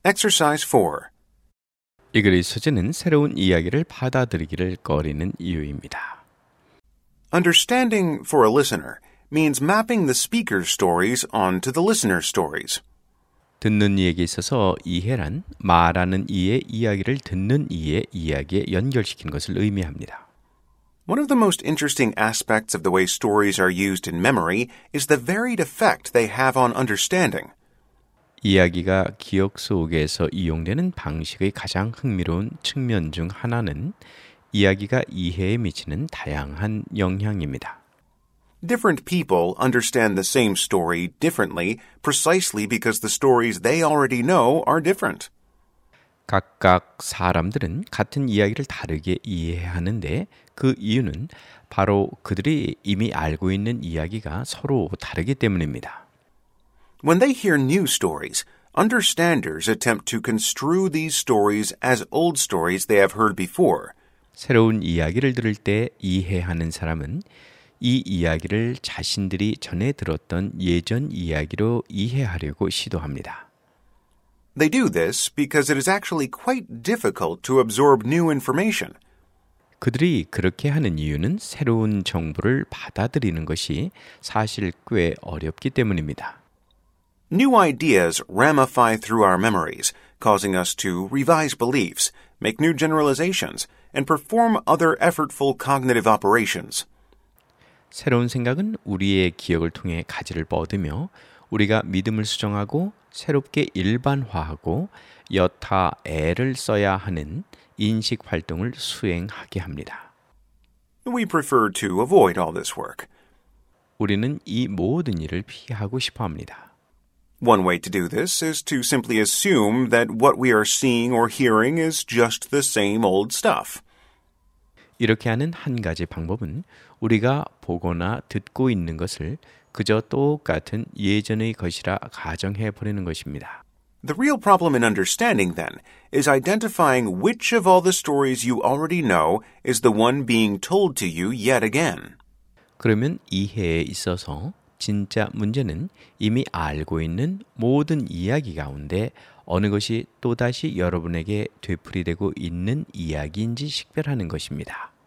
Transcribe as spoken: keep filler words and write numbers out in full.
Exercise four. 이 글의 소재는 새로운 이야기를 받아들이기를 꺼리는 이유입니다. Understanding for a listener means mapping the speaker's stories onto the listener's stories. 듣는 이에게 있어서 이해란 말하는 이의 이야기를 듣는 이의 이야기에 연결시키는 것을 의미합니다. One of the most interesting aspects of the way stories are used in memory is the varied effect they have on understanding. 이야기가 기억 속에서 이용되는 방식의 가장 흥미로운 측면 중 하나는 이야기가 이해에 미치는 다양한 영향입니다. Different people understand the same story differently precisely because the stories they already know are different. 각각 사람들은 같은 이야기를 다르게 이해하는데 그 이유는 바로 그들이 이미 알고 있는 이야기가 서로 다르기 때문입니다. When they hear new stories, understanders attempt to construe these stories as old stories they have heard before. 새로운 이야기를 들을 때 이해하는 사람은 이 이야기를 자신들이 전에 들었던 예전 이야기로 이해하려고 시도합니다. They do this because it is actually quite difficult to absorb new information. 그들이 그렇게 하는 이유는 새로운 정보를 받아들이는 것이 사실 꽤 어렵기 때문입니다. New ideas ramify through our memories, causing us to revise beliefs, make new generalizations, and perform other effortful cognitive operations. 새로운 생각은 우리의 기억을 통해 가지를 뻗으며 우리가 믿음을 수정하고 새롭게 일반화하고 여타 애를 써야 하는 인식 활동을 수행하게 합니다. We prefer to avoid all this work. 우리는 이 모든 일을 피하고 싶어 합니다. One way to do this is to simply assume that what we are seeing or hearing is just the same old stuff. 이렇게 하는 한 가지 방법은 우리가 보거나 듣고 있는 것을 그저 똑같은 예전의 것이라 가정해 버리는 것입니다. The real problem in understanding, then, is identifying which of all the stories you already know is the one being told to you yet again. 그러면 이해에 있어서 진짜 문제는 이미 알고 있는 모든 이야기 가운데 어느 것이 또다시 여러분에게 되풀이되고 있는 이야기인지 식별하는 것입니다.